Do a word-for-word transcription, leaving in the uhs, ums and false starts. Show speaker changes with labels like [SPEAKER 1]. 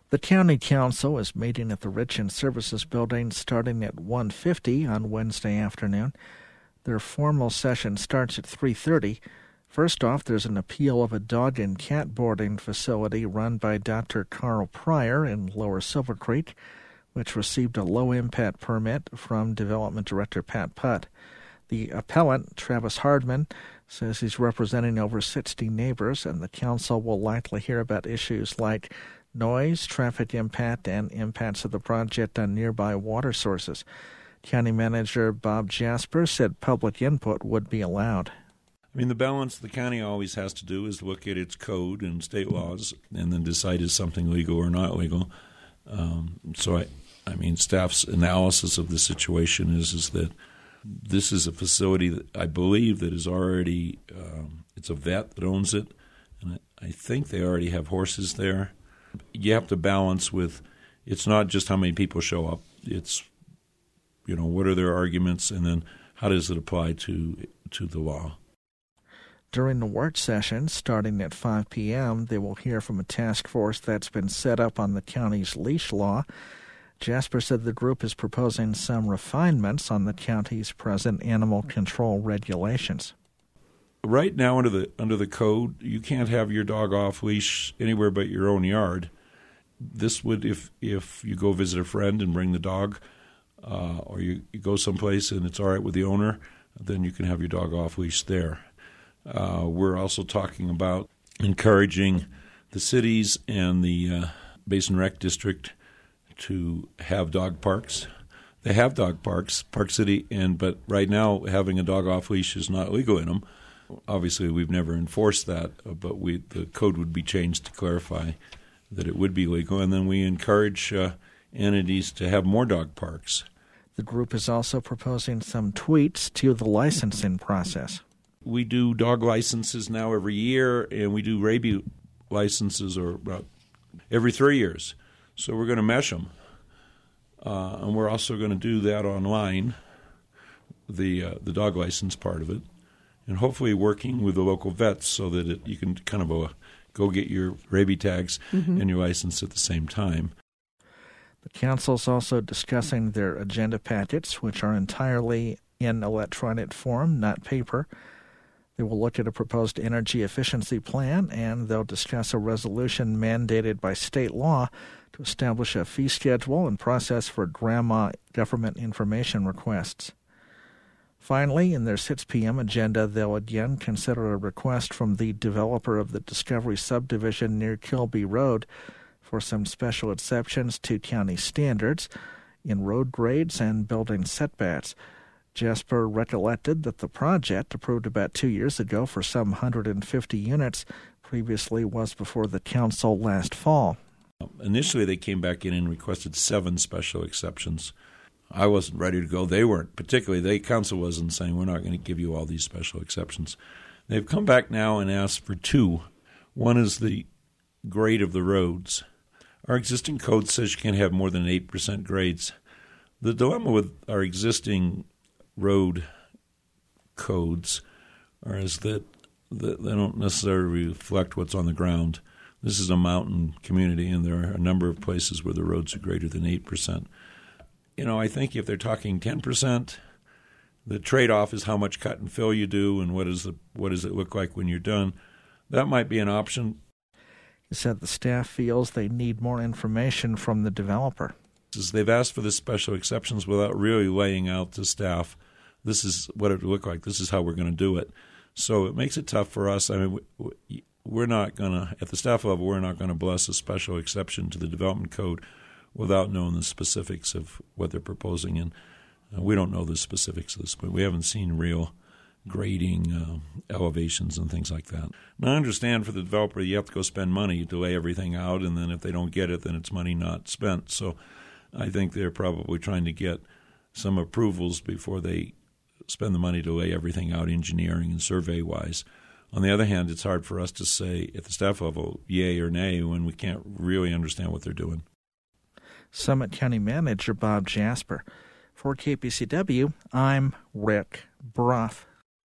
[SPEAKER 1] The County Council is meeting at the Rich and Services Building starting at one fifty on Wednesday afternoon. Their formal session starts at three thirty. First off, there's an appeal of a dog and cat boarding facility run by Doctor Carl Pryor in Lower Silver Creek, which received a low-impact permit from Development Director Pat Putt. The appellant, Travis Hardman, says he's representing over sixty neighbors, and the council will likely hear about issues like noise, traffic impact, and impacts of the project on nearby water sources. County Manager Bob Jasper said public input would be allowed.
[SPEAKER 2] I mean, the balance the county always has to do is look at its code and state laws and then decide is something legal or not legal. Um, so, I, I mean, staff's analysis of the situation is, is that this is a facility that I believe that is already, um, it's a vet that owns it, and I, I think they already have horses there. You have to balance with, it's not just how many people show up, it's, you know, what are their arguments, and then how does it apply to to the law.
[SPEAKER 1] During the work session, starting at five p.m., they will hear from a task force that's been set up on the county's leash law. Jasper said the group is proposing some refinements on the county's present animal control regulations.
[SPEAKER 2] Right now, under the under the code, you can't have your dog off leash anywhere but your own yard. This would, if if you go visit a friend and bring the dog, uh, or you, you go someplace and it's all right with the owner, then you can have your dog off leash there. Uh, we're also talking about encouraging the cities and the uh, Basin Rec District to have dog parks. They have dog parks, Park City, and but right now having a dog off leash is not legal in them. Obviously, we've never enforced that, but we the code would be changed to clarify that it would be legal, and then we encourage uh, entities to have more dog parks.
[SPEAKER 1] The group is also proposing some tweaks to the licensing process.
[SPEAKER 2] We do dog licenses now every year, and we do rabies licenses or about every three years. So we're going to mesh them, uh, and we're also going to do that online, the uh, the dog license part of it. And hopefully working with the local vets so that it, you can kind of uh, go get your rabies tags mm-hmm. and your license at the same time.
[SPEAKER 1] The council's also discussing their agenda packets, which are entirely in electronic form, not paper. They will look at a proposed energy efficiency plan, and they'll discuss a resolution mandated by state law to establish a fee schedule and process for grandma government information requests. Finally, in their six p.m. agenda, they'll again consider a request from the developer of the Discovery subdivision near Kilby Road for some special exceptions to county standards in road grades and building setbacks. Jasper recollected that the project, approved about two years ago for some one hundred fifty units, previously was before the council last fall.
[SPEAKER 2] Initially, they came back in and requested seven special exceptions. I wasn't ready to go. They weren't, particularly the council wasn't saying we're not going to give you all these special exceptions. They've come back now and asked for two. One is the grade of the roads. Our existing code says you can't have more than eight percent grades. The dilemma with our existing road codes are is that they don't necessarily reflect what's on the ground. This is a mountain community, and there are a number of places where the roads are greater than eight percent. You know, I think if they're talking ten percent, the trade-off is how much cut and fill you do and what is the what does it look like when you're done. That might be an option.
[SPEAKER 1] He said the staff feels they need more information from the developer.
[SPEAKER 2] They've asked for the special exceptions without really laying out to staff, this is what it would look like, this is how we're going to do it. So it makes it tough for us. I mean, we're not going to, at the staff level, we're not going to bless a special exception to the development code without knowing the specifics of what they're proposing. And uh, we don't know the specifics of this, but we haven't seen real grading, uh, elevations and things like that. Now, I understand for the developer you have to go spend money to lay everything out, and then if they don't get it, then it's money not spent. So I think they're probably trying to get some approvals before they spend the money to lay everything out engineering and survey-wise. On the other hand, it's hard for us to say at the staff level yay or nay when we can't really understand what they're doing.
[SPEAKER 1] Summit County Manager Bob Jasper. For K P C W, I'm Rick Brough.